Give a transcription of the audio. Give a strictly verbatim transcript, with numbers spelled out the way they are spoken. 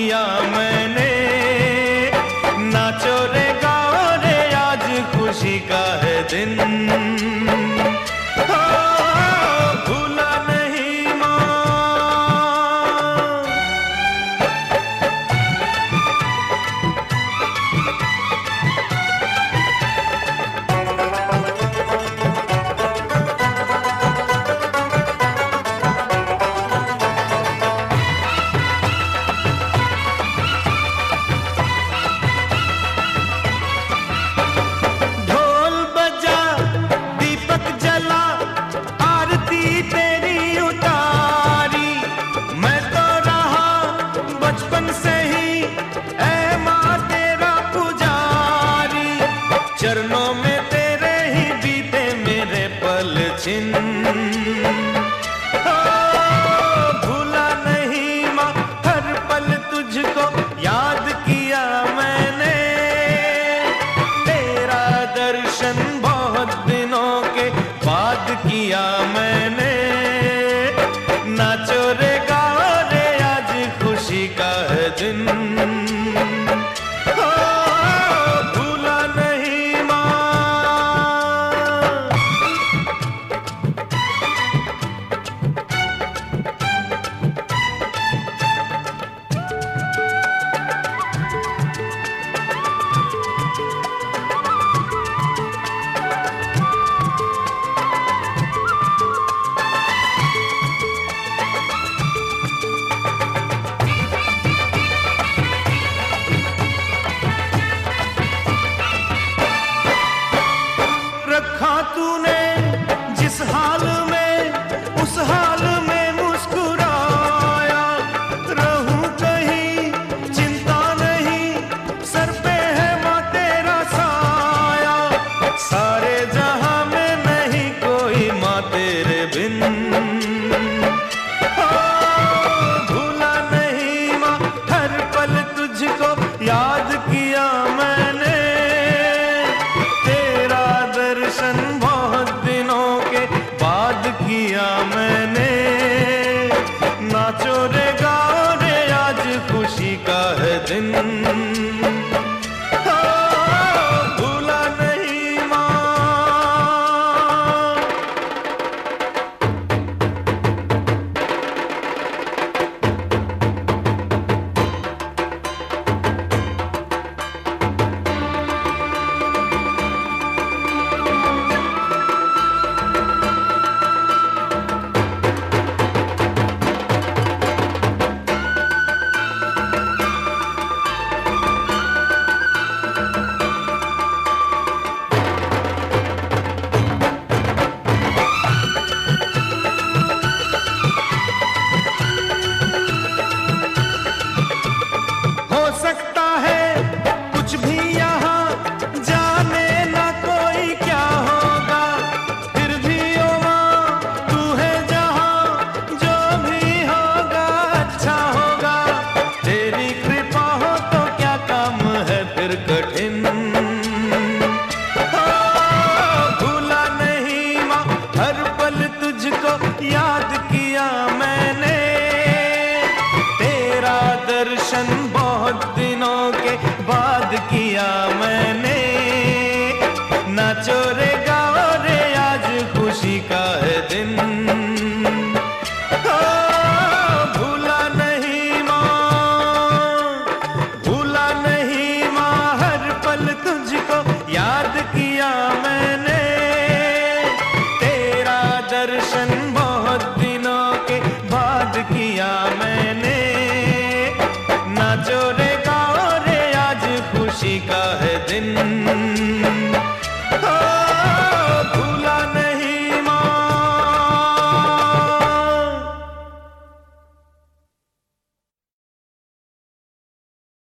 किया मैंने। नाचो रे गाओ रे आज खुशी का है दिन। भूला नहीं माँ। चरणों में तेरे ही बीते मेरे पल छिन। भूला नहीं माँ हर पल तुझको याद किया मैंने। तेरा दर्शन बहुत दिनों के बाद किया मैंने। नाचो रे गाओ रे आज खुशी का है दिन। तूने जिस हाल में उस हाल में मुस्कुराया। रहूं कहीं चिंता नहीं सर पे है माँ तेरा साया। सारे जहां में नहीं कोई माँ तेरे बिन। भूला नहीं माँ हर पल तुझको याद किया मैंने। तेरा दर्शन बहुत दिनों के बाद किया मैंने। नाचो रे गाओ रे आज खुशी का है दिन। भूला नहीं माँ। सकता है कुछ भी यहाँ जाने ना कोई क्या होगा। फिर भी ओ माँ तू है जहाँ जो भी होगा अच्छा होगा। तेरी कृपा हो तो क्या काम है फिर कठिन। भूला नहीं माँ हर पल तुझको याद किया मैंने। तेरा दर्शन बहुत दिनों के